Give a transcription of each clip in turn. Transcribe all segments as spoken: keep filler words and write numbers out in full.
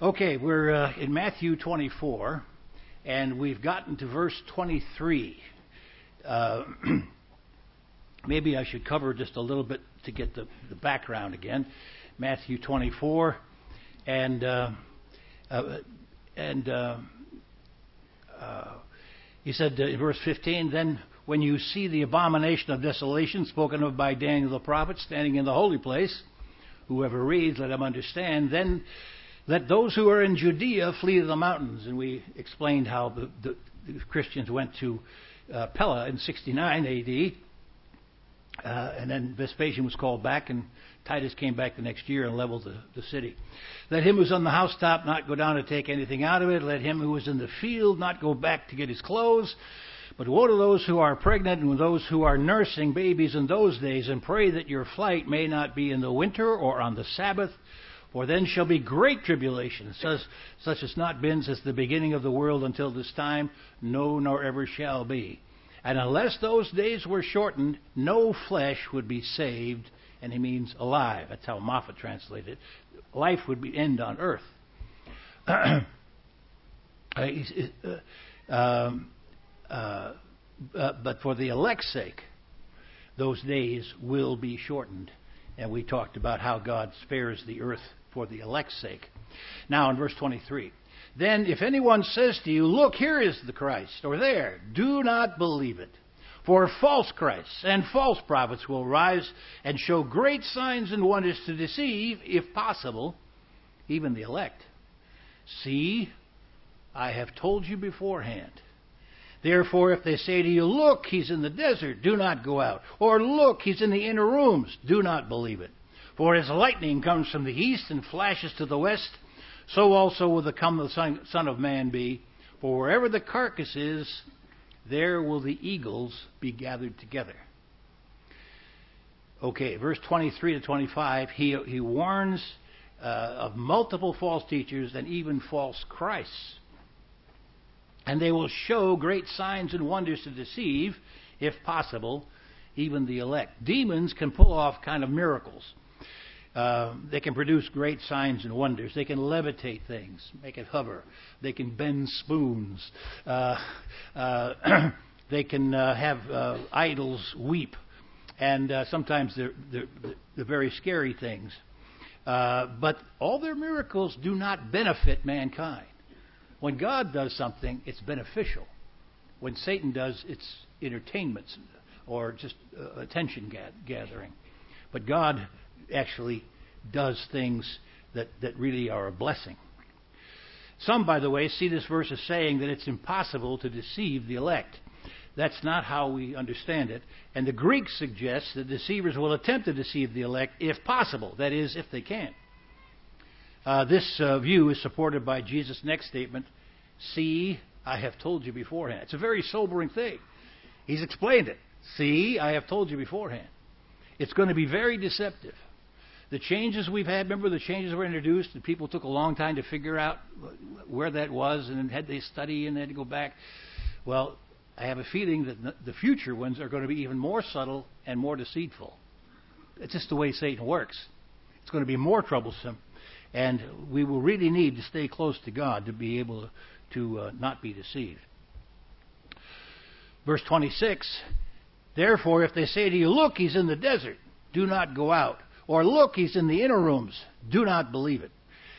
Okay, we're uh, in Matthew twenty-four, and we've gotten to verse twenty-three. Uh, maybe I should cover just a little bit to get the, the background again. Matthew twenty-four, and uh, uh, and uh, uh, he said in verse fifteen, then when you see the abomination of desolation spoken of by Daniel the prophet standing in the holy place, whoever reads, let him understand, then let those who are in Judea flee to the mountains. And we explained how the, the, the Christians went to uh, Pella in sixty-nine A D, uh, and then Vespasian was called back, and Titus came back the next year and leveled the, the city. Let him who's on the housetop not go down to take anything out of it. Let him who is in the field not go back to get his clothes. But woe to those who are pregnant and those who are nursing babies in those days, and pray that your flight may not be in the winter or on the Sabbath, for then shall be great tribulation, such, such as not been since the beginning of the world until this time, no, nor ever shall be. And unless those days were shortened, no flesh would be saved, and he means alive. That's how Moffat translated it. Life would be end on earth. uh, um, uh, uh, but for the elect's sake, those days will be shortened. And we talked about how God spares the earth for the elect's sake. Now in verse twenty-three, then if anyone says to you, look, here is the Christ, or there, do not believe it. For false Christs and false prophets will rise and show great signs and wonders to deceive, if possible, even the elect. See, I have told you beforehand. Therefore, if they say to you, look, he's in the desert, do not go out. Or look, he's in the inner rooms, do not believe it. For as lightning comes from the east and flashes to the west, so also will the come of the Son of Man be. For wherever the carcass is, there will the eagles be gathered together. Okay, verse twenty-three to twenty-five, he, he warns uh, of multiple false teachers and even false Christs. And they will show great signs and wonders to deceive, if possible, even the elect. Demons can pull off kind of miracles. Uh, they can produce great signs and wonders. They can levitate things, make it hover. They can bend spoons. Uh, uh, they can uh, have uh, idols weep. And uh, sometimes they're, they're, they're very scary things. Uh, but all their miracles do not benefit mankind. When God does something, it's beneficial. When Satan does, it's entertainment or just uh, attention gathering. But God actually does things that, that really are a blessing. Some, by the way, see this verse as saying that it's impossible to deceive the elect. That's not how we understand it. And the Greek suggests that deceivers will attempt to deceive the elect if possible. That is, if they can. Uh, this uh, view is supported by Jesus' next statement, see, I have told you beforehand. It's a very sobering thing. He's explained it. See, I have told you beforehand. It's going to be very deceptive. The changes we've had, remember the changes were introduced and people took a long time to figure out where that was and then had they study and had to go back. Well, I have a feeling that the future ones are going to be even more subtle and more deceitful. It's just the way Satan works. It's going to be more troublesome. And we will really need to stay close to God to be able to uh, not be deceived. Verse twenty-six, therefore, if they say to you, look, he's in the desert, do not go out. Or look, he's in the inner rooms, do not believe it.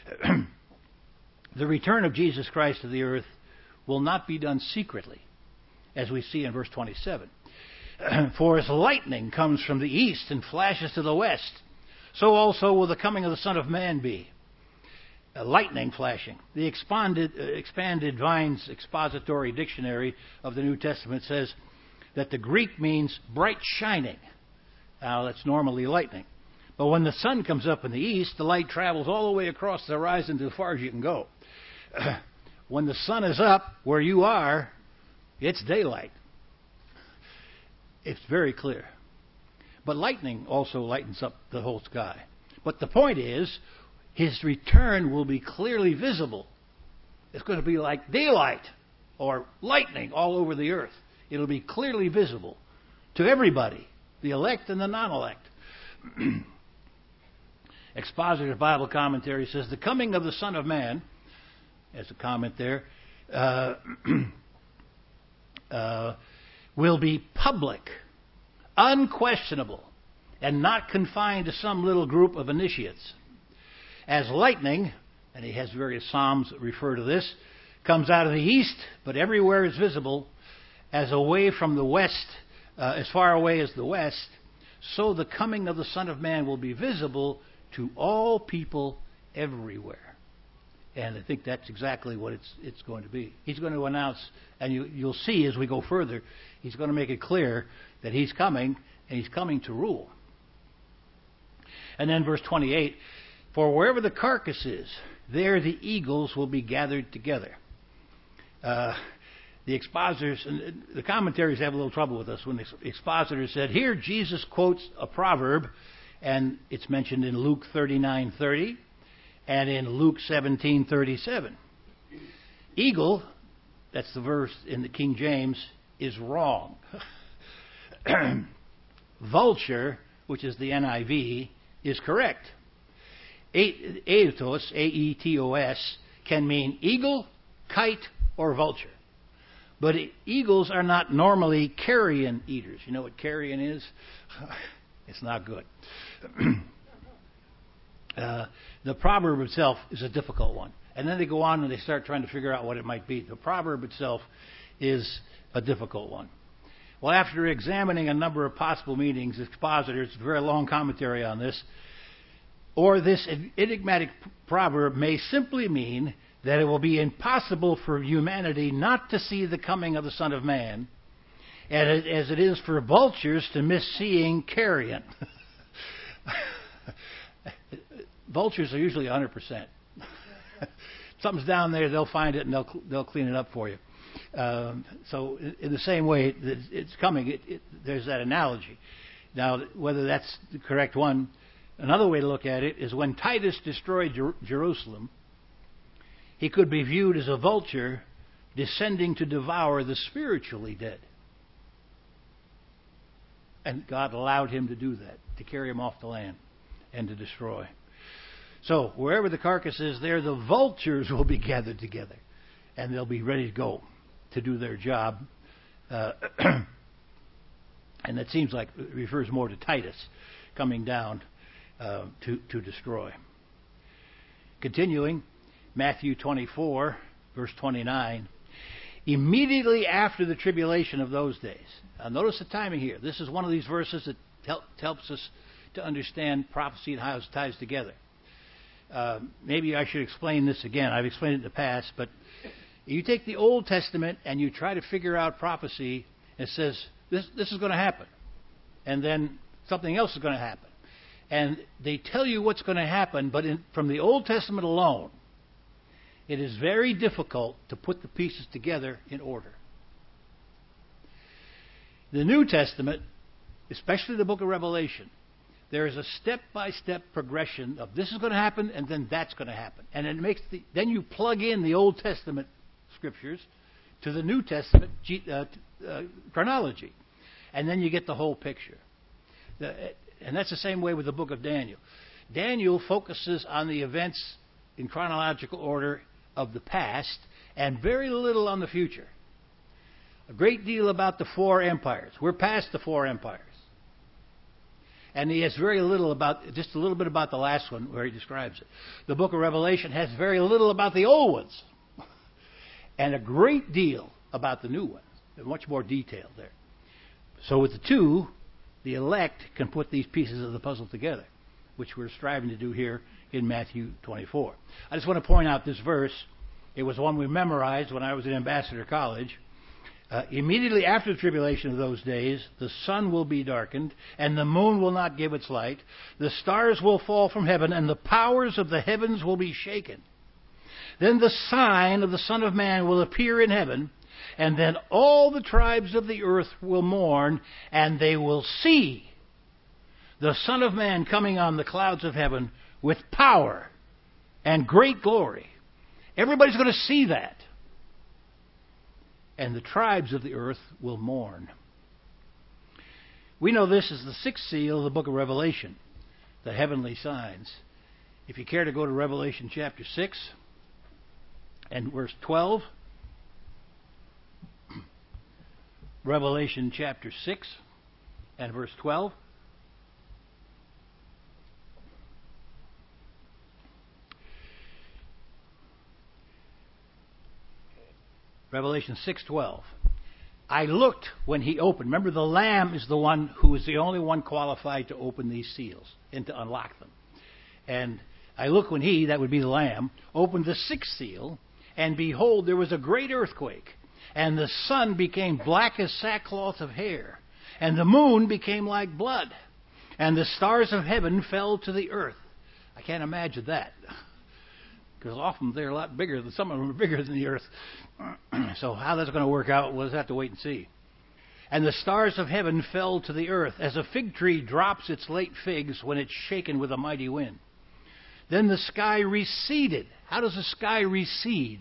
The return of Jesus Christ to the earth will not be done secretly, as we see in verse twenty-seven. For as lightning comes from the east and flashes to the west, so also will the coming of the Son of Man be. Uh, lightning flashing. The expanded, uh, expanded Vine's expository dictionary of the New Testament says that the Greek means bright shining. Now, that's normally lightning. But when the sun comes up in the east, the light travels all the way across the horizon to as far as you can go. Uh, when the sun is up where you are, it's daylight. It's very clear. But lightning also lightens up the whole sky. But the point is, his return will be clearly visible. It's going to be like daylight or lightning all over the earth. It'll be clearly visible to everybody, the elect and the non-elect. Expositor's Bible Commentary says, the coming of the Son of Man as a comment there, uh, uh, will be public, unquestionable, and not confined to some little group of initiates. As lightning, and he has various psalms that refer to this, comes out of the east, but everywhere is visible, as away from the west, uh, as far away as the west, so the coming of the Son of Man will be visible to all people everywhere. And I think that's exactly what it's it's going to be. He's going to announce, and you, you'll see as we go further, he's going to make it clear that he's coming, and he's coming to rule. And then verse twenty-eight, for wherever the carcass is, there the eagles will be gathered together. Uh, the expositors, and the commentaries have a little trouble with this when the expositors said, here Jesus quotes a proverb, and it's mentioned in Luke thirty-nine thirty and in Luke seventeen thirty-seven. Eagle, that's the verse in the King James, is wrong. Vulture, which is the N I V, is correct. Aetos, A E T O S, can mean eagle, kite, or vulture. But eagles are not normally carrion eaters. You know what carrion is? It's not good. uh, the proverb itself is a difficult one. And then they go on and they start trying to figure out what it might be. The proverb itself is a difficult one. Well, after examining a number of possible meanings, expositors, very long commentary on this, or this enigmatic proverb may simply mean that it will be impossible for humanity not to see the coming of the Son of Man, and as it is for vultures to miss seeing carrion. Vultures are usually one hundred percent. Something's down there, they'll find it and they'll they'll clean it up for you. Um, so in the same way it's coming, it, it, there's that analogy. Now, whether that's the correct one, another way to look at it is when Titus destroyed Jer- Jerusalem, he could be viewed as a vulture descending to devour the spiritually dead. And God allowed him to do that, to carry him off the land and to destroy. So, wherever the carcass is, there the vultures will be gathered together. And they'll be ready to go to do their job. Uh, and that seems like it refers more to Titus coming down uh, to, to destroy. Continuing, Matthew twenty-four, verse twenty-nine. Immediately after the tribulation of those days. Now notice the timing here. This is one of these verses that help, helps us to understand prophecy and how it ties together. Uh, maybe I should explain this again. I've explained it in the past, but you take the Old Testament and you try to figure out prophecy. It says this, this is going to happen, and then something else is going to happen. And they tell you what's going to happen, but in, from the Old Testament alone, it is very difficult to put the pieces together in order. The New Testament, especially the book of Revelation, there is a step-by-step progression of this is going to happen and then that's going to happen. And it makes the, then you plug in the Old Testament scriptures to the New Testament uh, uh, chronology. And then you get the whole picture. The, and that's the same way with the book of Daniel. Daniel focuses on the events in chronological order of the past and very little on the future. A great deal about the four empires. We're past the four empires. And he has very little about, just a little bit about the last one where he describes it. The book of Revelation has very little about the old ones. And a great deal about the new ones. There's much more detail there. So with the two, the elect can put these pieces of the puzzle together, which we're striving to do here in Matthew twenty-four. I just want to point out this verse. It was one we memorized when I was at Ambassador College. Uh, immediately after the tribulation of those days, the sun will be darkened, and the moon will not give its light. The stars will fall from heaven, and the powers of the heavens will be shaken. Then the sign of the Son of Man will appear in heaven, and then all the tribes of the earth will mourn, and they will see the Son of Man coming on the clouds of heaven with power and great glory. Everybody's going to see that. And the tribes of the earth will mourn. We know this is the sixth seal of the book of Revelation, the heavenly signs. If you care to go to Revelation chapter six, And verse twelve, Revelation chapter six and verse twelve. Revelation six twelve. I looked when he opened. Remember, the Lamb is the one who is the only one qualified to open these seals and to unlock them. And I looked when he, that would be the Lamb, opened the sixth seal, and behold, there was a great earthquake, and the sun became black as sackcloth of hair, and the moon became like blood, and the stars of heaven fell to the earth. I can't imagine that, because often they're a lot bigger than some of them are bigger than the earth. So how that's going to work out, we'll just have to wait and see. And the stars of heaven fell to the earth, as a fig tree drops its late figs when it's shaken with a mighty wind. Then the sky receded. How does the sky recede?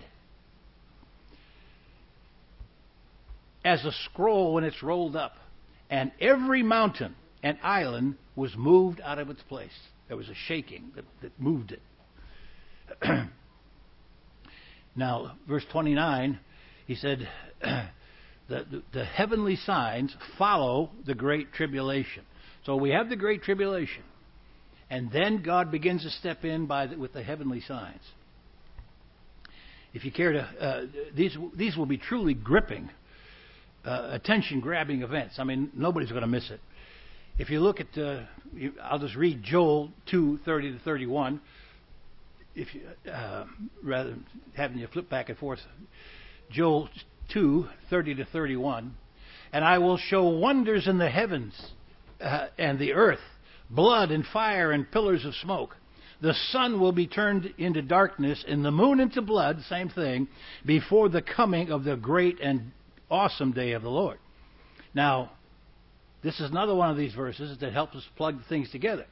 As a scroll when it's rolled up. And every mountain and island was moved out of its place. There was a shaking that, that moved it. Now, verse twenty-nine, he said, the, the, the heavenly signs follow the great tribulation. So we have the great tribulation. And then God begins to step in by the, with the heavenly signs. If you care to, uh, these these will be truly gripping, uh, attention-grabbing events. I mean, nobody's going to miss it. If you look at, uh, you, I'll just read Joel two thirty to thirty-one. If you, uh, rather than having you flip back and forth, Joel two thirty to thirty-one, and I will show wonders in the heavens uh, and the earth, blood and fire and pillars of smoke. The sun will be turned into darkness and the moon into blood, same thing, before the coming of the great and awesome day of the Lord. Now, this is another one of these verses that helps us plug things together.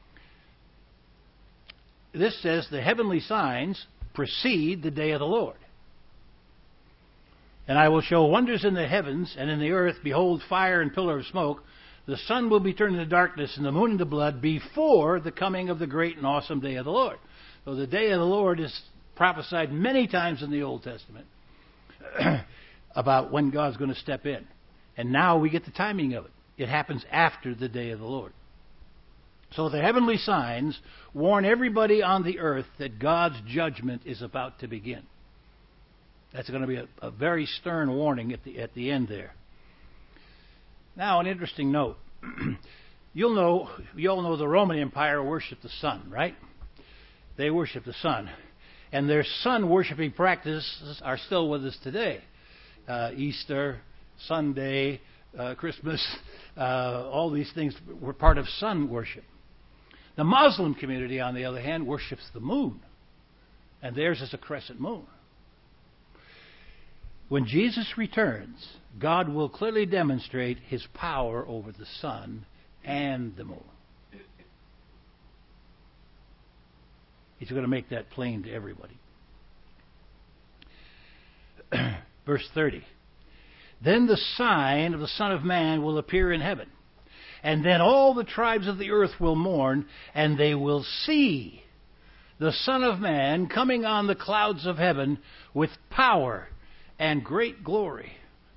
This says the heavenly signs precede the day of the Lord. And I will show wonders in the heavens and in the earth, behold, fire and pillar of smoke. The sun will be turned into darkness and the moon into blood before the coming of the great and awesome day of the Lord. So the day of the Lord is prophesied many times in the Old Testament about when God's going to step in. And now we get the timing of it. It happens after the day of the Lord. So the heavenly signs warn everybody on the earth that God's judgment is about to begin. That's going to be a, a very stern warning at the at the end there. Now, an interesting note. You'll know, you all know the Roman Empire worshipped the sun, right? They worship the sun. And their sun-worshipping practices are still with us today. Uh, Easter, Sunday, uh, Christmas, uh, all these things were part of sun worship. The Muslim community, on the other hand, worships the moon. And theirs is a crescent moon. When Jesus returns, God will clearly demonstrate his power over the sun and the moon. He's going to make that plain to everybody. Verse thirty. Then the sign of the Son of Man will appear in heaven. And then all the tribes of the earth will mourn, and they will see the Son of Man coming on the clouds of heaven with power and great glory.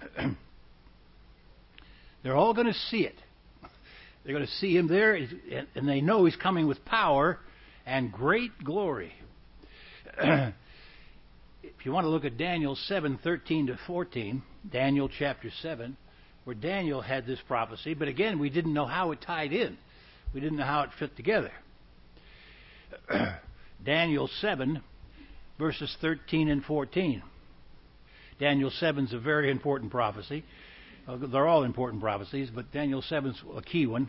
They're all going to see it. They're going to see him there, and they know he's coming with power and great glory. If you want to look at Daniel seven thirteen to fourteen, Daniel chapter seven, where Daniel had this prophecy, but again, we didn't know how it tied in. We didn't know how it fit together. Daniel seven, verses thirteen and fourteen. Daniel seven is a very important prophecy. Uh, they're all important prophecies, but Daniel seven is a key one.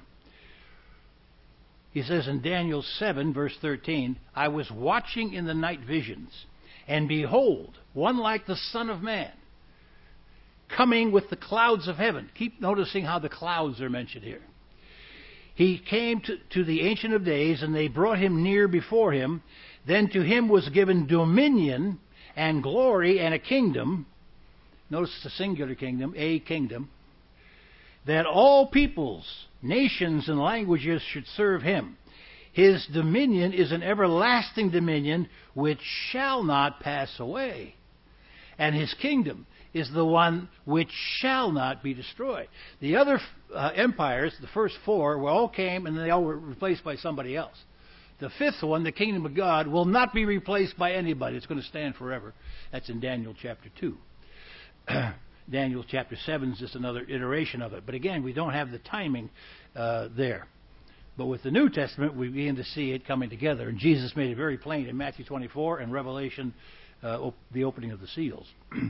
He says in Daniel seven, verse thirteen, I was watching in the night visions, and behold, one like the Son of Man, coming with the clouds of heaven. Keep noticing how the clouds are mentioned here. He came to, to the Ancient of Days, and they brought him near before him. Then to him was given dominion and glory and a kingdom. Notice the singular kingdom, a kingdom, that all peoples, nations, and languages should serve him. His dominion is an everlasting dominion which shall not pass away. And his kingdom is the one which shall not be destroyed. The other uh, empires, the first four, were all came and they all were replaced by somebody else. The fifth one, the kingdom of God, will not be replaced by anybody. It's going to stand forever. That's in Daniel chapter two. Daniel chapter seven is just another iteration of it. But again, we don't have the timing uh, there. But with the New Testament, we begin to see it coming together. And Jesus made it very plain in Matthew twenty-four and Revelation, uh, op- the opening of the seals.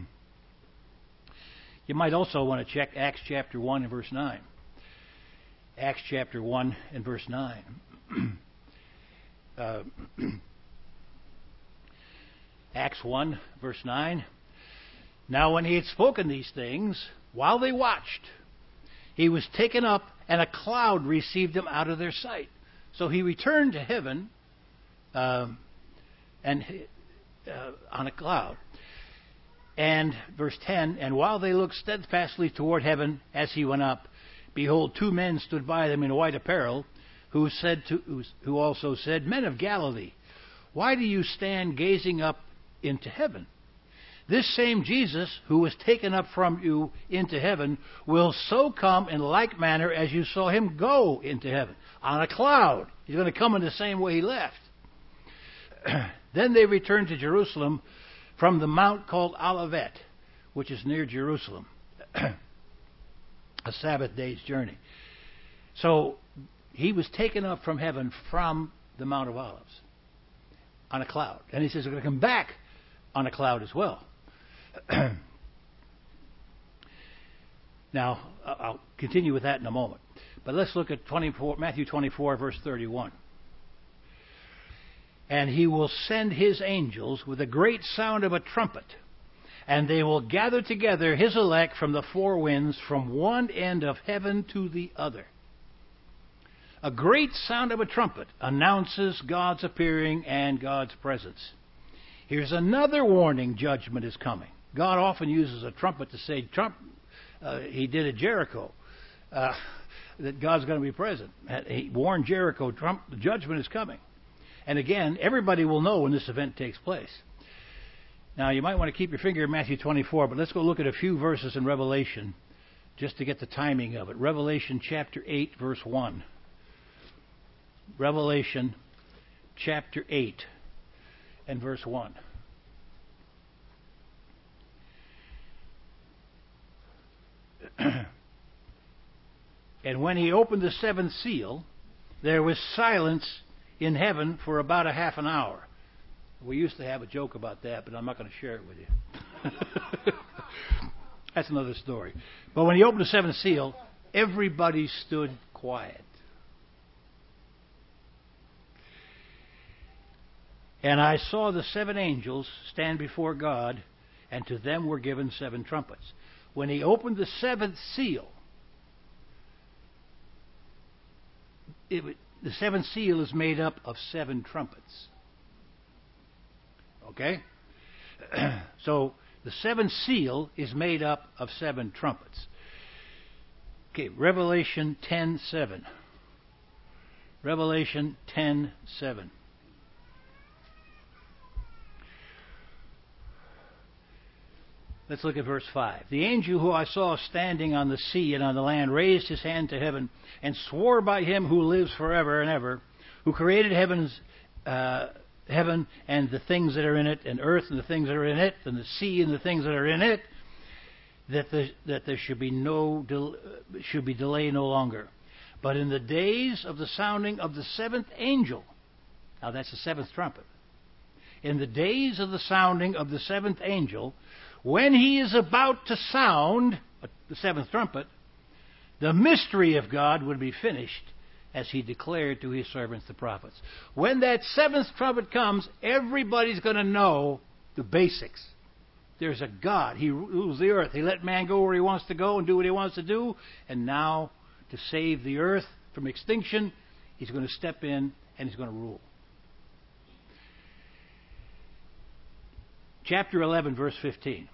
You might also want to check Acts chapter one and verse nine. Acts chapter one and verse nine. uh, Acts one, verse nine. Now when he had spoken these things, while they watched, he was taken up, and a cloud received him out of their sight. So he returned to heaven um, and uh, on a cloud. And verse ten, and while they looked steadfastly toward heaven as he went up, behold, two men stood by them in white apparel, who said to, who also said, Men of Galilee, why do you stand gazing up into heaven? This same Jesus, who was taken up from you into heaven, will so come in like manner as you saw him go into heaven, on a cloud. He's going to come in the same way he left. Then they returned to Jerusalem from the mount called Olivet, which is near Jerusalem, a Sabbath day's journey. So he was taken up from heaven from the Mount of Olives on a cloud. And he says, we're going to come back on a cloud as well. Now, I'll continue with that in a moment. But let's look at twenty-four, Matthew twenty-four, verse thirty-one. And he will send his angels with a great sound of a trumpet, and they will gather together his elect from the four winds, from one end of heaven to the other. A great sound of a trumpet announces God's appearing and God's presence. Here's another warning: judgment is coming. God often uses a trumpet to say, Trump, uh, he did at Jericho, uh, that God's going to be present. He warned Jericho, Trump, the judgment is coming. And again, everybody will know when this event takes place. Now, you might want to keep your finger in Matthew twenty-four, but let's go look at a few verses in Revelation just to get the timing of it. Revelation chapter eight, verse one. Revelation chapter eight and verse one. And when he opened the seventh seal, there was silence in heaven for about a half an hour. We used to have a joke about that, but I'm not going to share it with you. That's another story. But when he opened the seventh seal, everybody stood quiet. And I saw the seven angels stand before God, and to them were given seven trumpets. When he opened the seventh seal, it, the seventh seal is made up of seven trumpets. Okay? So the seventh seal is made up of seven trumpets. Okay, Revelation ten seven. Revelation ten seven. Let's look at verse five. The angel who I saw standing on the sea and on the land raised his hand to heaven and swore by him who lives forever and ever, who created heaven's uh, heaven and the things that are in it, and earth and the things that are in it, and the sea and the things that are in it, that the, that there should be no del- should be delay no longer. But in the days of the sounding of the seventh angel, now that's the seventh trumpet. In the days of the sounding of the seventh angel, when he is about to sound the seventh trumpet, the mystery of God would be finished, as he declared to his servants the prophets. When that seventh trumpet comes, everybody's going to know the basics. There's a God. He rules the earth. He let man go where he wants to go and do what he wants to do. And now, to save the earth from extinction, he's going to step in and he's going to rule. Chapter eleven, verse fifteen.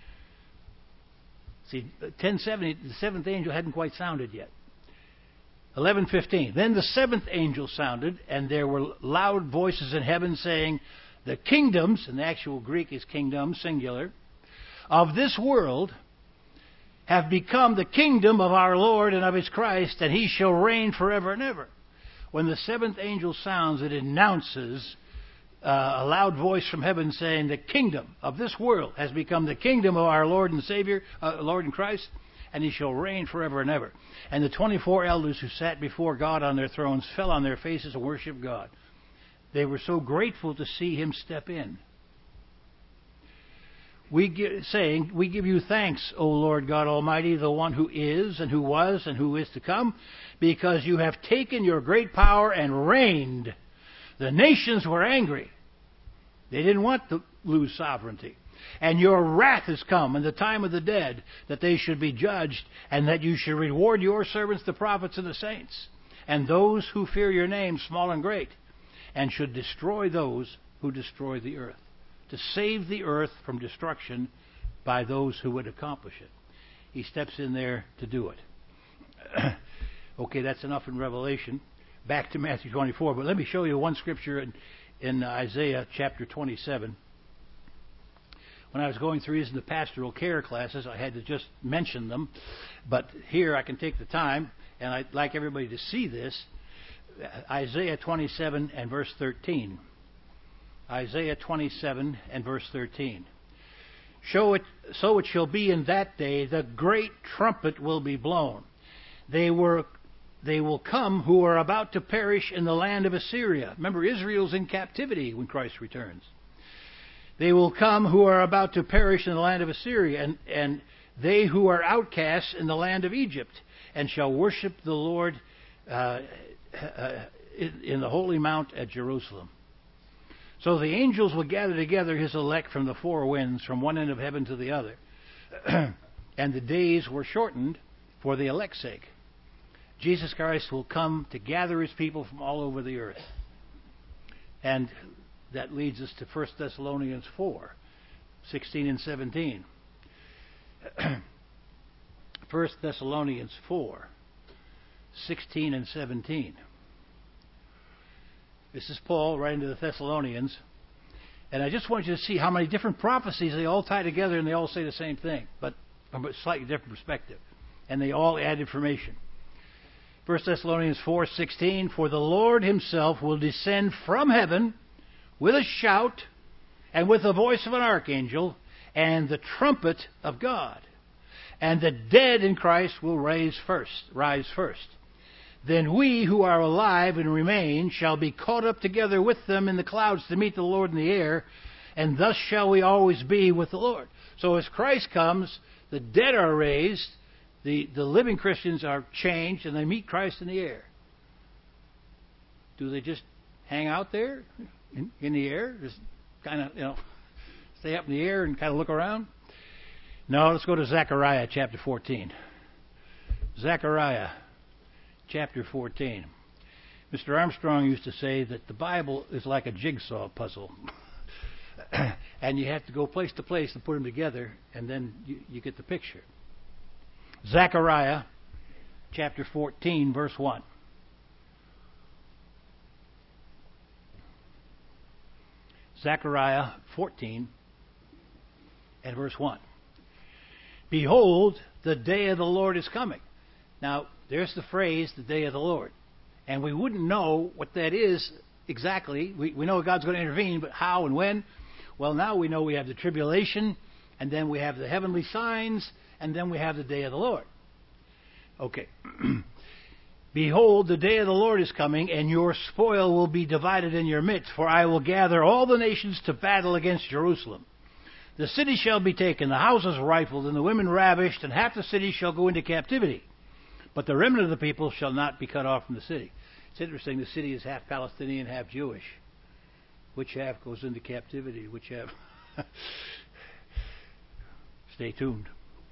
See, ten seventy, the seventh angel hadn't quite sounded yet. eleven fifteen. Then the seventh angel sounded, and there were loud voices in heaven saying, the kingdoms, and the actual Greek is kingdom, singular, of this world have become the kingdom of our Lord and of his Christ, and he shall reign forever and ever. When the seventh angel sounds, it announces uh, a loud voice from heaven saying, the kingdom of this world has become the kingdom of our Lord and Savior, uh, Lord and Christ, and he shall reign forever and ever. And the twenty-four elders who sat before God on their thrones fell on their faces and worshiped God. They were so grateful to see him step in. We give, saying, we give you thanks, O Lord God Almighty, the one who is and who was and who is to come, because you have taken your great power and reigned. The nations were angry. They didn't want to lose sovereignty. And your wrath has come in the time of the dead, that they should be judged, and that you should reward your servants, the prophets and the saints, and those who fear your name, small and great, and should destroy those who destroy the earth, to save the earth from destruction by those who would accomplish it. He steps in there to do it. Okay, that's enough in Revelation. Back to Matthew twenty-four, but let me show you one scripture in, in Isaiah chapter twenty-seven. When I was going through these in the pastoral care classes, I had to just mention them. But here I can take the time, and I'd like everybody to see this. Isaiah twenty-seven and verse thirteen. Isaiah twenty-seven and verse thirteen. Show it, so it shall be in that day, the great trumpet will be blown. They were, they will come who are about to perish in the land of Assyria. Remember, Israel's in captivity when Christ returns. They will come who are about to perish in the land of Assyria, and, and they who are outcasts in the land of Egypt, and shall worship the Lord uh, uh, in, in the holy mount at Jerusalem. So the angels will gather together his elect from the four winds, from one end of heaven to the other. And the days were shortened for the elect's sake. Jesus Christ will come to gather his people from all over the earth. And that leads us to First Thessalonians four, sixteen and seventeen. First Thessalonians four, sixteen and seventeen. This is Paul writing to the Thessalonians. And I just want you to see how many different prophecies they all tie together, and they all say the same thing, but from a slightly different perspective. And they all add information. First Thessalonians four sixteen, for the Lord himself will descend from heaven with a shout and with the voice of an archangel and the trumpet of God. And the dead in Christ will rise first, rise first. Then we who are alive and remain shall be caught up together with them in the clouds to meet the Lord in the air, and thus shall we always be with the Lord. So as Christ comes, the dead are raised, the, the living Christians are changed, and they meet Christ in the air. Do they just hang out there in, in the air? Just kind of, you know, stay up in the air and kind of look around? No, let's go to Zechariah chapter fourteen. Zechariah chapter fourteen. Mister Armstrong used to say that the Bible is like a jigsaw puzzle. And you have to go place to place to put them together, and then you, you get the picture. Zechariah chapter fourteen, verse one. Zechariah fourteen and verse one. Behold, the day of the Lord is coming. Now, there's the phrase, the day of the Lord. And we wouldn't know what that is exactly. We, we know God's going to intervene, but how and when? Well, now we know we have the tribulation, and then we have the heavenly signs, and then we have the day of the Lord. Okay. Behold, the day of the Lord is coming, and your spoil will be divided in your midst, for I will gather all the nations to battle against Jerusalem. The city shall be taken, the houses rifled, and the women ravished, and half the city shall go into captivity. But the remnant of the people shall not be cut off from the city. It's interesting, the city is half Palestinian, half Jewish. Which half goes into captivity? Which half? Stay tuned.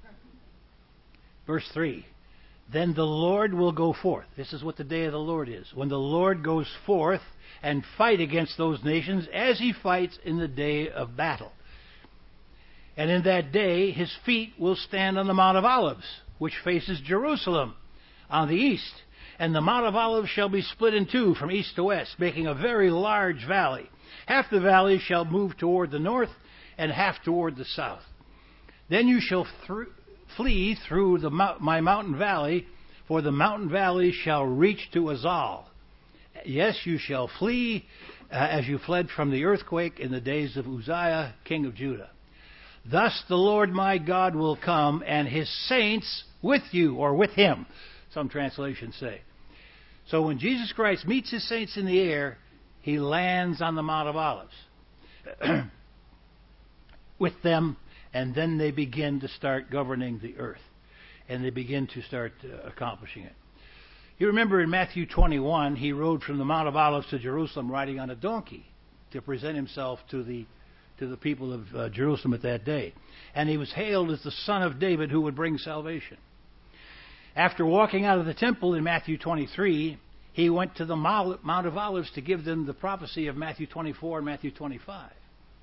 Verse three. Then the Lord will go forth. This is what the day of the Lord is. When the Lord goes forth and fight against those nations as he fights in the day of battle. And in that day his feet will stand on the Mount of Olives, which faces Jerusalem on the east. And the Mount of Olives shall be split in two from east to west, making a very large valley. Half the valley shall move toward the north, and half toward the south. Then you shall th- flee through the mo- my mountain valley, for the mountain valley shall reach to Azal. Yes, you shall flee uh, as you fled from the earthquake in the days of Uzziah, king of Judah. Thus the Lord my God will come, and his saints with you, or with him, some translations say. So when Jesus Christ meets his saints in the air, he lands on the Mount of Olives with them, and then they begin to start governing the earth, and they begin to start uh, accomplishing it. You remember in Matthew twenty-one, he rode from the Mount of Olives to Jerusalem riding on a donkey to present himself to the to the people of uh, Jerusalem at that day. And he was hailed as the Son of David who would bring salvation. After walking out of the temple in Matthew twenty-three, he went to the Mount of Olives to give them the prophecy of Matthew twenty-four and Matthew twenty-five.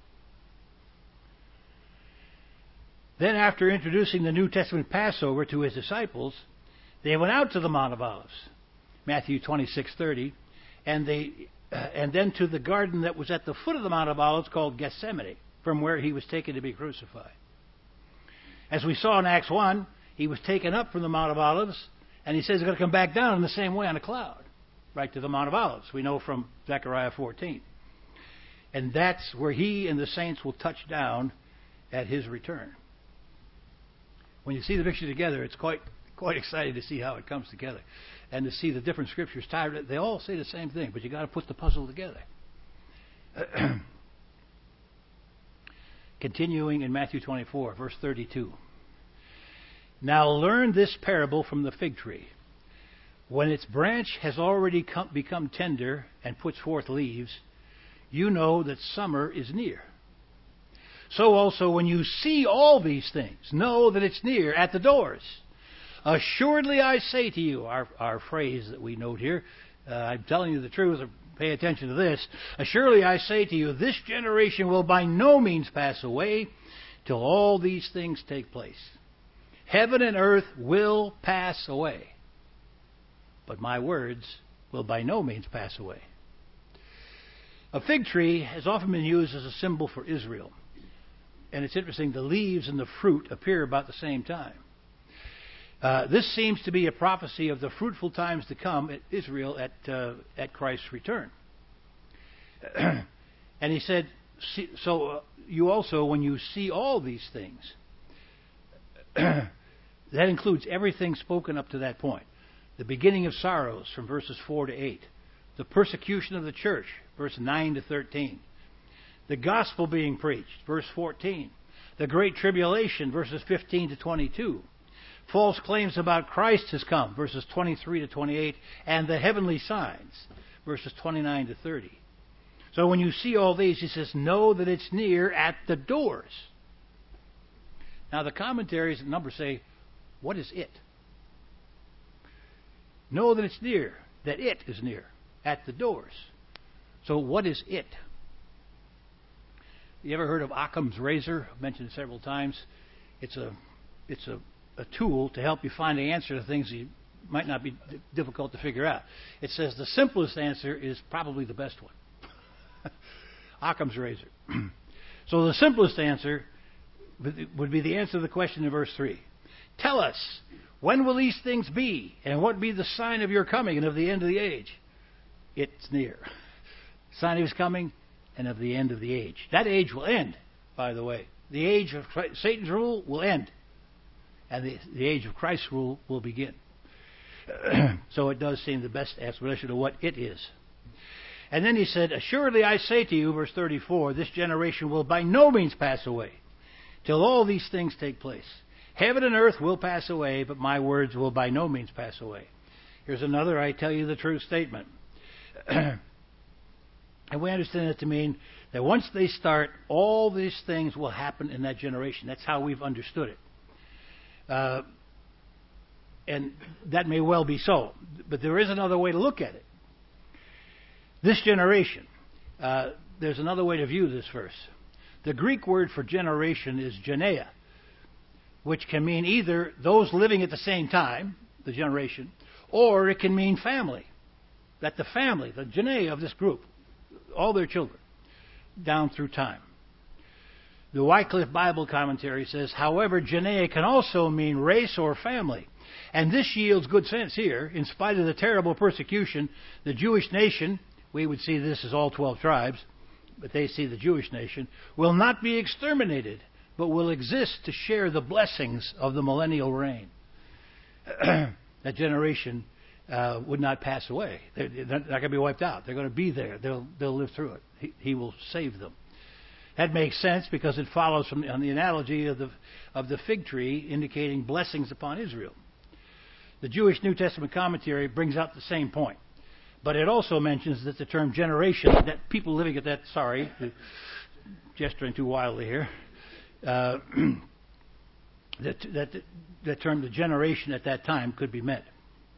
Then after introducing the New Testament Passover to his disciples, they went out to the Mount of Olives, Matthew twenty-six thirty, and they uh, and then to the garden that was at the foot of the Mount of Olives called Gethsemane, from where he was taken to be crucified. As we saw in Acts one, he was taken up from the Mount of Olives, and he says he's going to come back down in the same way on a cloud, right to the Mount of Olives. We know from Zechariah fourteen. And that's where he and the saints will touch down at his return. When you see the picture together, it's quite quite exciting to see how it comes together, and to see the different scriptures tied. They all say the same thing, but you got to put the puzzle together. Continuing in Matthew twenty-four, verse thirty-two. Now learn this parable from the fig tree. When its branch has already come, become tender and puts forth leaves, you know that summer is near. So also when you see all these things, know that it's near at the doors. Assuredly I say to you, our, our phrase that we note here, uh, I'm telling you the truth, pay attention to this. Assuredly I say to you, this generation will by no means pass away till all these things take place. Heaven and earth will pass away, but my words will by no means pass away. A fig tree has often been used as a symbol for Israel. And it's interesting, the leaves and the fruit appear about the same time. Uh, this seems to be a prophecy of the fruitful times to come at Israel at, uh, at Christ's return. And he said, see, so uh, you also, when you see all these things, that includes everything spoken up to that point. The beginning of sorrows from verses four to eight. The persecution of the church, verse nine to thirteen. The gospel being preached, verse fourteen. The great tribulation, verses fifteen to twenty-two. False claims about Christ has come, verses twenty-three to twenty-eight. And the heavenly signs, verses twenty-nine to thirty. So when you see all these, he says, know that it's near at the doors. Now the commentaries and numbers say, what is it? Know that it's near, that it is near, at the doors. So what is it? You ever heard of Occam's razor? I've mentioned it several times. It's a it's a, a tool to help you find the answer to things that might not be d- difficult to figure out. It says the simplest answer is probably the best one. Occam's razor. So the simplest answer would be the answer to the question in verse three. Tell us, when will these things be? And what be the sign of your coming and of the end of the age? It's near. Sign of his coming and of the end of the age. That age will end, by the way. The age of Christ, Satan's rule will end. And the, the age of Christ's rule will begin. So it does seem the best explanation of what it is. And then he said, assuredly I say to you, verse thirty-four, this generation will by no means pass away till all these things take place. Heaven and earth will pass away, but my words will by no means pass away. Here's another I tell you the truth statement. And we understand it to mean that once they start, all these things will happen in that generation. That's how we've understood it. Uh, and that may well be so. But there is another way to look at it. This generation, uh, there's another way to view this verse. The Greek word for generation is genea, which can mean either those living at the same time, the generation, Or it can mean family. That the family, the Genea of this group, all their children, down through time. The Wycliffe Bible Commentary says, however, Genea can also mean race or family. And this yields good sense here. In spite of the terrible persecution, the Jewish nation, we would see this as all twelve tribes, but they see the Jewish nation, will not be exterminated, but will exist to share the blessings of the millennial reign. That generation uh, would not pass away. They're, they're not going to be wiped out. They're going to be there. They'll, they'll live through it. He, he will save them. That makes sense because it follows from on the analogy of the, of the fig tree indicating blessings upon Israel. The Jewish New Testament commentary brings out the same point. But it also mentions that the term generation, that people living at that, sorry, gesturing too wildly here, uh, that, that the term the generation at that time could be meant.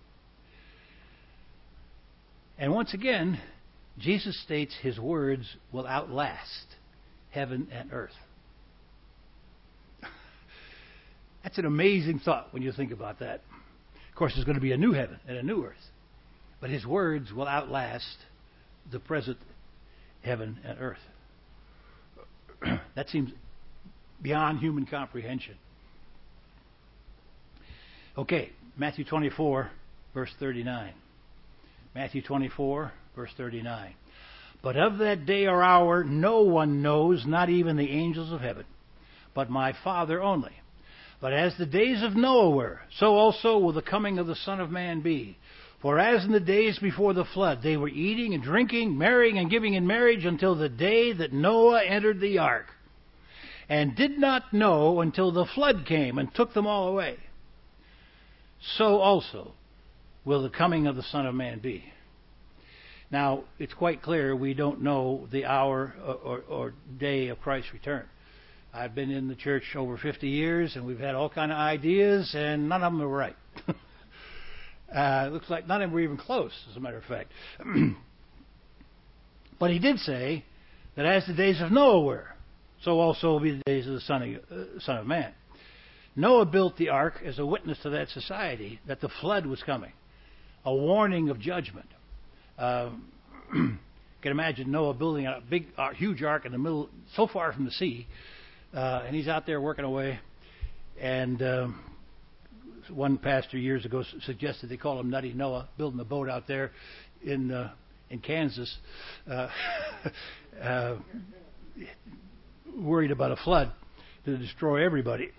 And once again, Jesus states his words will outlast heaven and earth. That's an amazing thought when you think about that. Of course, there's going to be a new heaven and a new earth. But his words will outlast the present heaven and earth. That seems beyond human comprehension. Okay, Matthew twenty-four, verse thirty-nine. Matthew twenty-four, verse thirty-nine. But of that day or hour no one knows, not even the angels of heaven, but my Father only. But as the days of Noah were, so also will the coming of the Son of Man be. For as in the days before the flood, they were eating and drinking, marrying and giving in marriage until the day that Noah entered the ark, and did not know until the flood came and took them all away. So also will the coming of the Son of Man be. Now, it's quite clear we don't know the hour or, or, or day of Christ's return. I've been in the church over fifty years, and we've had all kind of ideas, and none of them are right. Uh, it looks like none of them were even close, as a matter of fact. But he did say that as the days of Noah were, so also will be the days of the Son of, uh, Son of Man. Noah built the ark as a witness to that society, that the flood was coming, a warning of judgment. Uh, you can imagine Noah building a big, uh, huge ark in the middle, so far from the sea, uh, and he's out there working away, and Um, one pastor years ago suggested they call him Nutty Noah, building a boat out there in uh, in Kansas, uh, uh, worried about a flood to destroy everybody.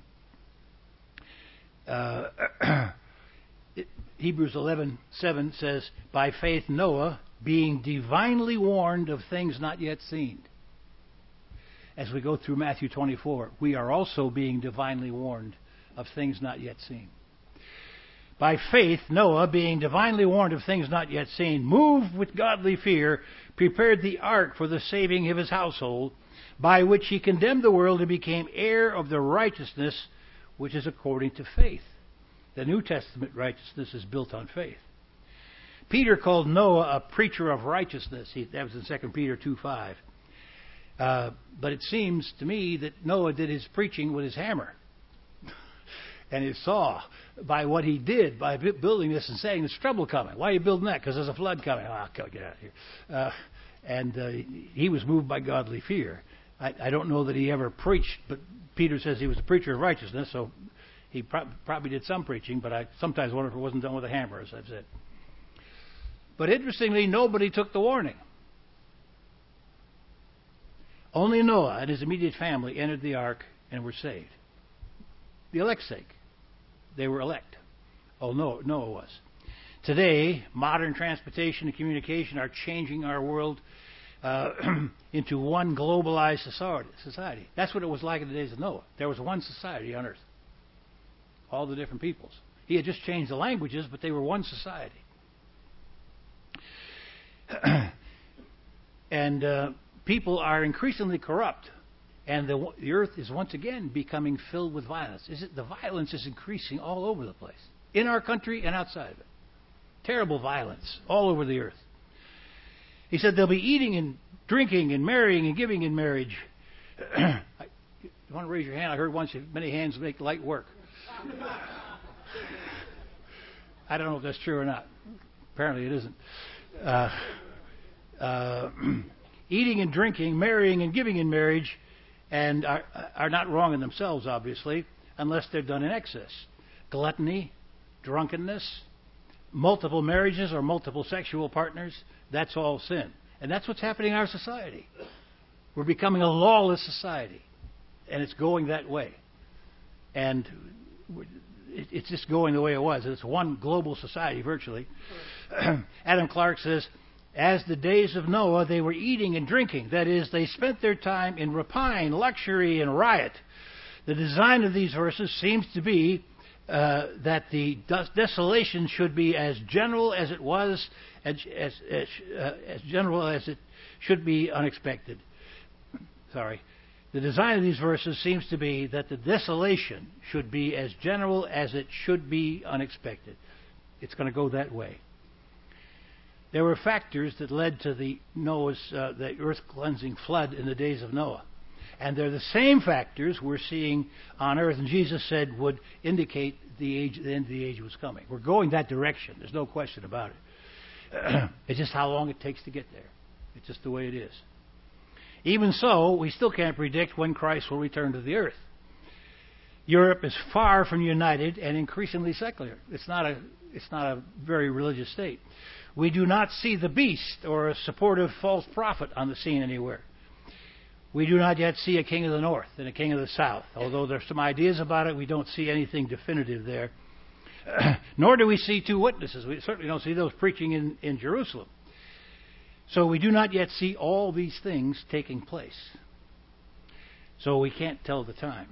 uh, Hebrews eleven seven says, by faith Noah, being divinely warned of things not yet seen. As we go through Matthew twenty-four, we are also being divinely warned of things not yet seen. By faith, Noah, being divinely warned of things not yet seen, moved with godly fear, prepared the ark for the saving of his household, by which he condemned the world and became heir of the righteousness which is according to faith. The New Testament righteousness is built on faith. Peter called Noah a preacher of righteousness. He, that was in Second Peter two five. Uh, but it seems to me that Noah did his preaching with his hammer and his saw, by what he did, by building this and saying, there's trouble coming. Why are you building that? Because there's a flood coming. Oh, I'll get out of here. Uh, and uh, he was moved by godly fear. I, I don't know that he ever preached, but Peter says he was a preacher of righteousness, so he pro- probably did some preaching, but I sometimes wonder if it wasn't done with a hammer, as I've said. But interestingly, nobody took the warning. Only Noah and his immediate family entered the ark and were saved. The elect's sake. They were elect. Oh, no, Noah was. Today, modern transportation and communication are changing our world uh, into one globalized society. That's what it was like in the days of Noah. There was one society on earth. All the different peoples. He had just changed the languages, but they were one society. and uh, people are increasingly corrupt. And the, the earth is once again becoming filled with violence. Is it, the violence is increasing all over the place, in our country and outside of it. Terrible violence all over the earth. He said they'll be eating and drinking and marrying and giving in marriage. You want to raise your hand? I heard once many hands make light work. I don't know if that's true or not. Apparently it isn't. Uh, uh, eating and drinking, marrying and giving in marriage, and are, are not wrong in themselves, obviously, unless they're done in excess. Gluttony, drunkenness, multiple marriages or multiple sexual partners, that's all sin. And that's what's happening in our society. We're becoming a lawless society, and it's going that way. And it's just going the way it was. It's one global society, virtually. Adam Clark says, as the days of Noah, they were eating and drinking. That is, they spent their time in rapine, luxury, and riot. The design of these verses seems to be uh, that the desolation should be as general as it was, as, as, as, uh, as general as it should be unexpected. Sorry. The design of these verses seems to be that the desolation should be as general as it should be unexpected. It's going to go that way. There were factors that led to the Noah's uh, the earth cleansing flood in the days of Noah, and they're the same factors we're seeing on earth. And Jesus said would indicate the age, the end of the age was coming. We're going that direction. There's no question about it. It's just how long it takes to get there. It's just the way it is. Even so, we still can't predict when Christ will return to the earth. Europe is far from united and increasingly secular. It's not a, it's not a very religious state. We do not see the beast or a supportive false prophet on the scene anywhere. We do not yet see a king of the north and a king of the south. Although there's some ideas about it, we don't see anything definitive there. Nor do we see two witnesses. We certainly don't see those preaching in, in Jerusalem. So we do not yet see all these things taking place. So we can't tell the time.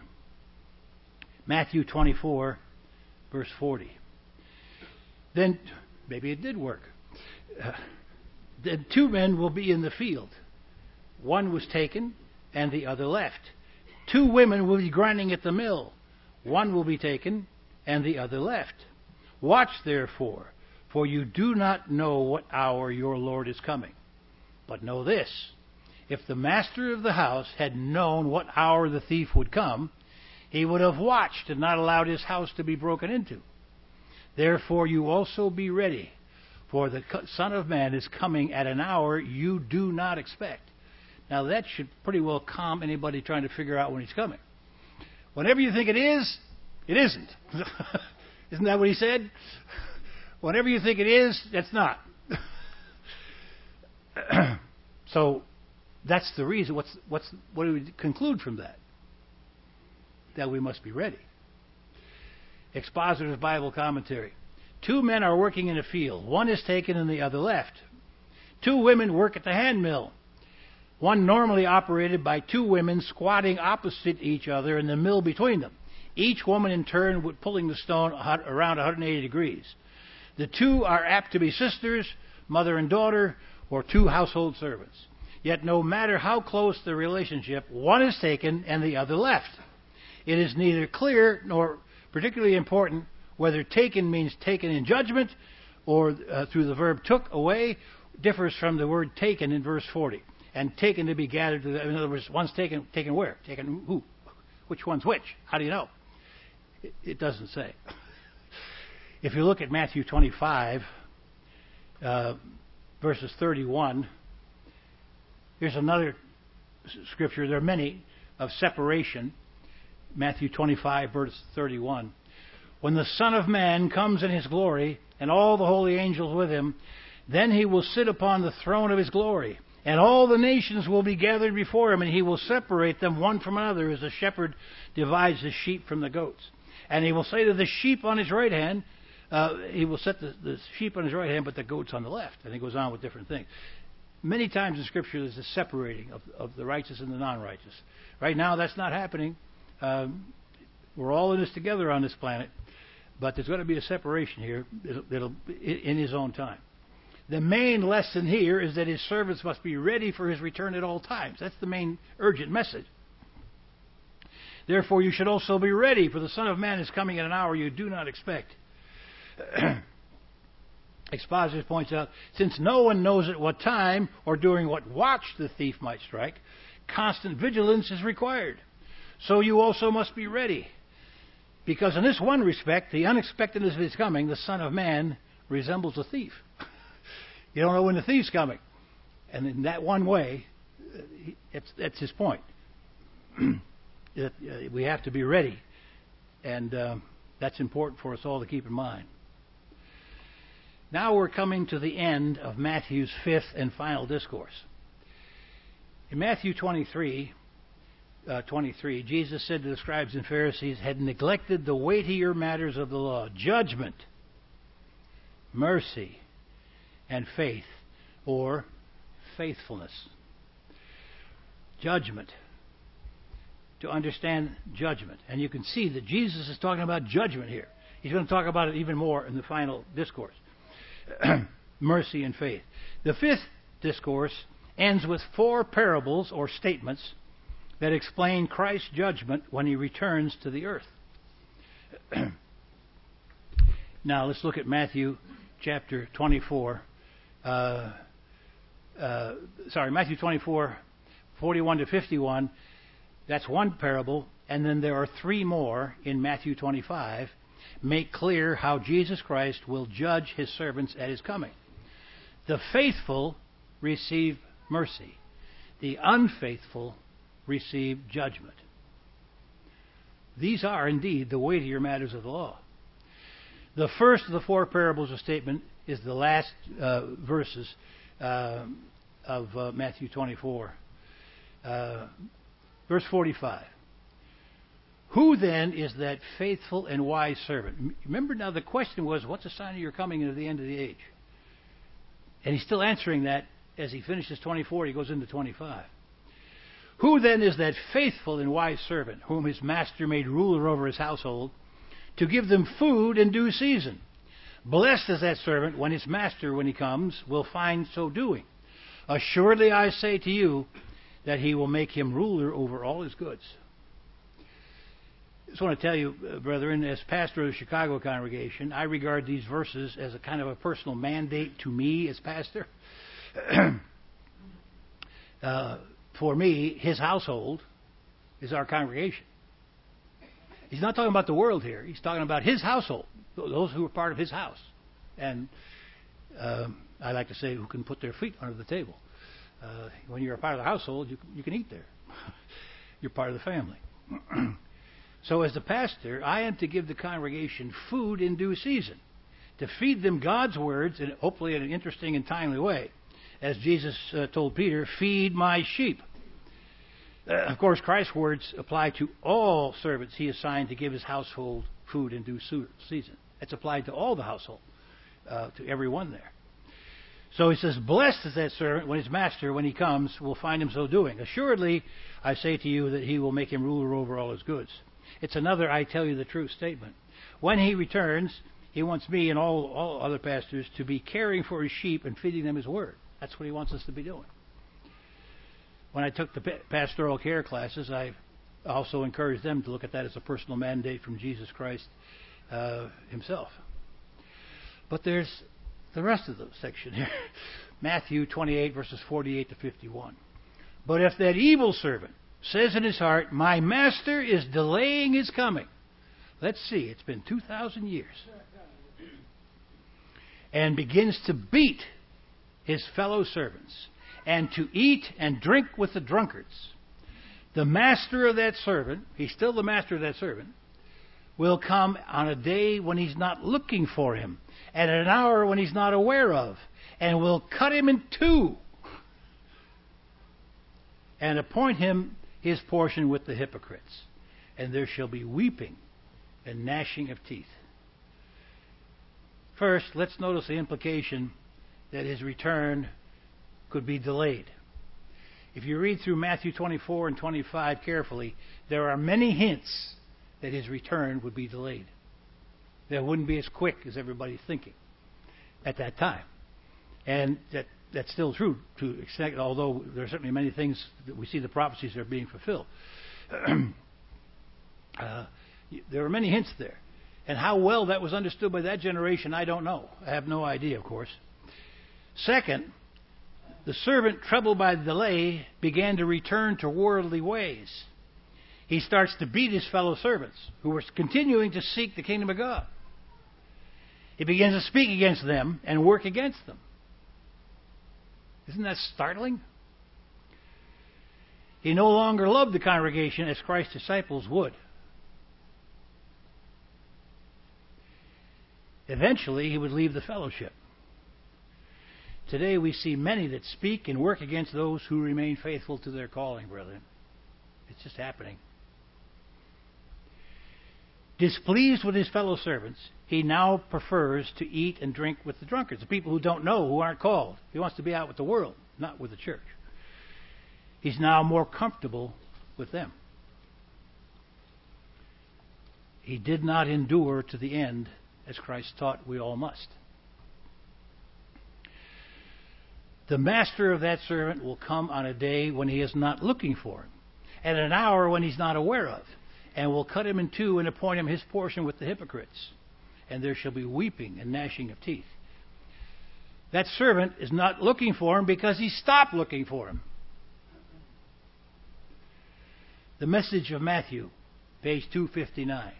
Matthew twenty-four, verse forty. Then, maybe it did work. Uh, then two men will be in the field. One was taken, and the other left. Two women will be grinding at the mill. One will be taken, and the other left. Watch, therefore, for you do not know what hour your Lord is coming. But know this, if the master of the house had known what hour the thief would come, he would have watched and not allowed his house to be broken into. Therefore you also be ready, for the Son of Man is coming at an hour you do not expect. Now that should pretty well calm anybody trying to figure out when he's coming. Whenever you think it is, it isn't. Isn't that what he said? Whenever you think it is, it's not. So that's the reason. What's what's what do we conclude from that? That we must be ready. Expositor's Bible Commentary. Two men are working in a field. One is taken and the other left. Two women work at the hand mill. One normally operated by two women squatting opposite each other in the mill between them. Each woman in turn would pulling the stone around one hundred eighty degrees. The two are apt to be sisters, mother and daughter, or two household servants. Yet no matter how close the relationship, one is taken and the other left. It is neither clear nor particularly important whether taken means taken in judgment or uh, through the verb took away, differs from the word taken in verse forty. And taken to be gathered to the, in other words, one's taken, taken where? Taken who? Which one's which? How do you know? It, it doesn't say. If you look at Matthew twenty-five, uh, verses thirty-one, here's another scripture. There are many of separation. Matthew twenty-five, verse thirty-one. When the Son of Man comes in his glory, and all the holy angels with him, then he will sit upon the throne of his glory. And all the nations will be gathered before him, and he will separate them one from another, as a shepherd divides the sheep from the goats. And he will say to the sheep on his right hand, uh, he will set the, the sheep on his right hand, but the goats on the left. And he goes on with different things. Many times in Scripture, there's a separating of, of the righteous and the non-righteous. Right now, that's not happening. Um, we're all in this together on this planet, but there's going to be a separation here it'll, it'll, in his own time. The main lesson here is that his servants must be ready for his return at all times. That's the main urgent message. Therefore, you should also be ready, for the Son of Man is coming at an hour you do not expect. Expositor points out, since no one knows at what time or during what watch the thief might strike, constant vigilance is required. So you also must be ready. Because in this one respect, the unexpectedness of his coming, the Son of Man resembles a thief. You don't know when the thief's coming. And in that one way, it's, that's his point. We have to be ready. And um, that's important for us all to keep in mind. Now we're coming to the end of Matthew's fifth and final discourse. In Matthew twenty-three, uh, twenty-three, Jesus said to the scribes and Pharisees, had neglected the weightier matters of the law, judgment, mercy, and faith, or faithfulness. Judgment. To understand judgment. And you can see that Jesus is talking about judgment here. He's going to talk about it even more in the final discourse. Mercy and faith. The fifth discourse ends with four parables or statements that explain Christ's judgment when he returns to the earth. Now let's look at Matthew chapter twenty-four. Uh, uh, sorry, Matthew twenty-four, forty-one to fifty-one. That's one parable, and then there are three more in Matthew twenty-five. Make clear how Jesus Christ will judge his servants at his coming. The faithful receive mercy. The unfaithful receive judgment. These are indeed the weightier matters of the law. The first of the four parables of statement is the last uh, verses uh, of uh, Matthew twenty-four. Uh, verse forty-five. Who then is that faithful and wise servant? Remember now the question was, what's the sign of your coming into the end of the age? And he's still answering that as he finishes twenty-four, he goes into twenty-five. Who then is that faithful and wise servant whom his master made ruler over his household to give them food in due season? Blessed is that servant when his master, when he comes, will find so doing. Assuredly I say to you that he will make him ruler over all his goods. I just want to tell you, uh, brethren, as pastor of the Chicago congregation, I regard these verses as a kind of a personal mandate to me as pastor. uh, for me, his household is our congregation. He's not talking about the world here. He's talking about his household, those who are part of his house. And uh, I like to say who can put their feet under the table. Uh, when you're a part of the household, you, you can eat there. You're part of the family. So as the pastor, I am to give the congregation food in due season, to feed them God's words, and hopefully in an interesting and timely way. As Jesus uh, told Peter, feed my sheep. Uh, of course, Christ's words apply to all servants he assigned to give his household food in due season. It's applied to all the household, uh, to everyone there. So he says, blessed is that servant when his master, when he comes, will find him so doing. Assuredly, I say to you that he will make him ruler over all his goods. It's another I tell you the truth statement. When he returns, he wants me and all, all other pastors to be caring for his sheep and feeding them his word. That's what he wants us to be doing. When I took the pastoral care classes, I also encouraged them to look at that as a personal mandate from Jesus Christ uh, himself. But there's the rest of the section here. Matthew twenty-eight, verses forty-eight to fifty-one. But if that evil servant says in his heart, my master is delaying his coming. Let's see, it's been two thousand years. And begins to beat his fellow servants and to eat and drink with the drunkards. The master of that servant, he's still the master of that servant, will come on a day when he's not looking for him, and at an hour when he's not aware of, and will cut him in two and appoint him his portion with the hypocrites. And there shall be weeping and gnashing of teeth. First, let's notice the implication that his return could be delayed. If you read through Matthew twenty-four and twenty-five carefully, there are many hints that his return would be delayed. That wouldn't be as quick as everybody's thinking at that time. And that that's still true to extent, although there are certainly many things that we see the prophecies are being fulfilled. uh, there are many hints there. And how well that was understood by that generation, I don't know. I have no idea, of course. Second, the servant, troubled by the delay, began to return to worldly ways. he starts to beat his fellow servants who were continuing to seek the kingdom of God. He begins to speak against them and work against them. Isn't that startling? He no longer loved the congregation as Christ's disciples would. Eventually, he would leave the fellowship. Today, we see many that speak and work against those who remain faithful to their calling, brethren. It's just happening. Displeased with his fellow servants, he now prefers to eat and drink with the drunkards, the people who don't know, who aren't called. He wants to be out with the world, not with the church. He's now more comfortable with them. He did not endure to the end, as Christ taught we all must. The master of that servant will come on a day when he is not looking for him, and an hour when he's not aware of, and will cut him in two and appoint him his portion with the hypocrites. And there shall be weeping and gnashing of teeth. That servant is not looking for him because he stopped looking for him. The Message of Matthew, page two fifty-nine.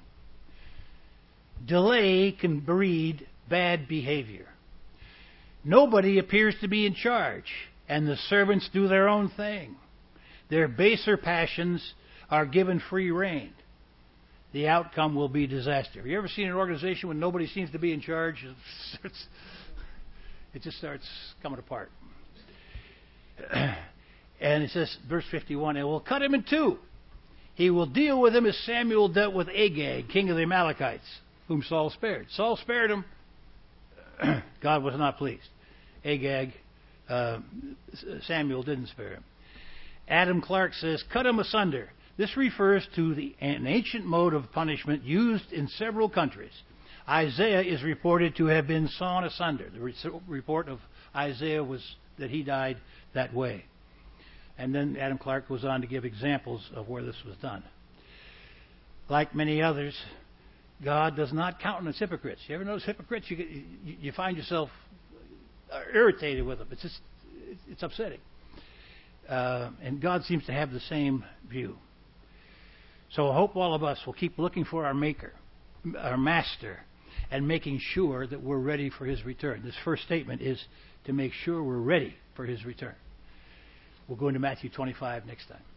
Delay can breed bad behavior. Nobody appears to be in charge, and the servants do their own thing. Their baser passions are given free rein. The outcome will be disaster. Have you ever seen an organization when nobody seems to be in charge? It's, it just starts coming apart. And it says, verse fifty-one, and will cut him in two. He will deal with him as Samuel dealt with Agag, king of the Amalekites, whom Saul spared. Saul spared him. God was not pleased. Agag, uh, Samuel didn't spare him. Adam Clark says, cut him asunder. This refers to the, an ancient mode of punishment used in several countries. Isaiah is reported to have been sawn asunder. The re- report of Isaiah was that he died that way. And then Adam Clark goes on to give examples of where this was done. Like many others, God does not countenance hypocrites. You ever notice hypocrites? You, get, you, you find yourself irritated with them. It's just, it's upsetting. Uh, and God seems to have the same view. So I hope all of us will keep looking for our Maker, our Master, and making sure that we're ready for His return. This first statement is to make sure we're ready for His return. We'll go into Matthew twenty-five next time.